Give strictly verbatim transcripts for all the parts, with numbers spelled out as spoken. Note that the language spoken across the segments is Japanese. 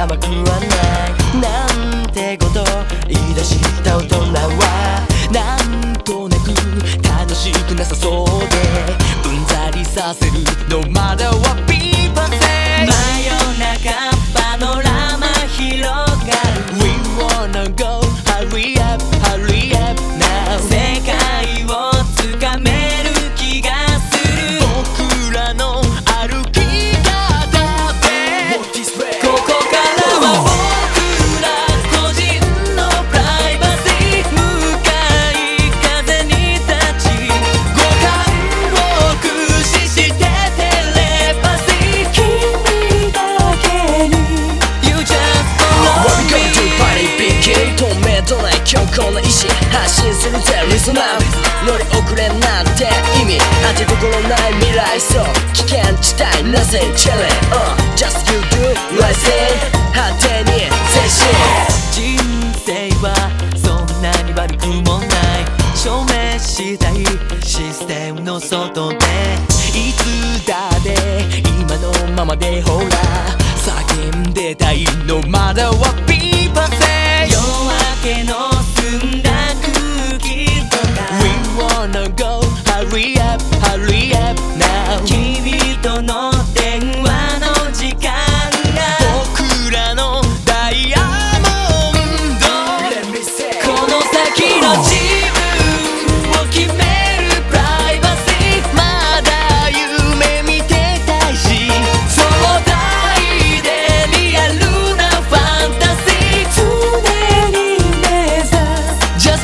甘くはないなんてこと言い出した大人はなんとなく楽しくなさそうでうんざりさせる No matter what people say 真夜中パノラマ広がる We wanna go hurry up hurry up now 世界をつかめる気がする僕らの歩き方でここからは僕ら個人のプライバシー向かい風に立ち五感を駆使してテレパシー君だけに You just What follow we gonna do me party begin 透明度ない強固な意志発信するぜリスナー乗り遅れなんて意味当てどころない未来そう危険地帯 Nothing chilling、uh, Just you do right thing 果てに前進人生はそんなに悪くもない証明したいシステムの外でいつだって今のままでほら叫んでたい No matter what people say 夜明けの澄んだ空気とか We wanna go hurry up hurry up now 君との電話の時間が僕らのダイヤモンドこの先の自分を決めるプライバシーまだ夢見てたいし壮大でリアルなファンタジー常に目指す Just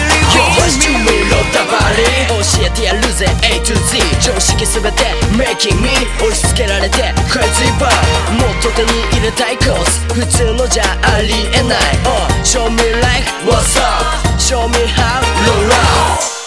believe in me 教えてやるぜ A to Z 常識すべて Making me 押し付けられて Crazy bar もっと手に入れたいコース普通のじゃありえない、oh, Show me like what's up Show me how roll out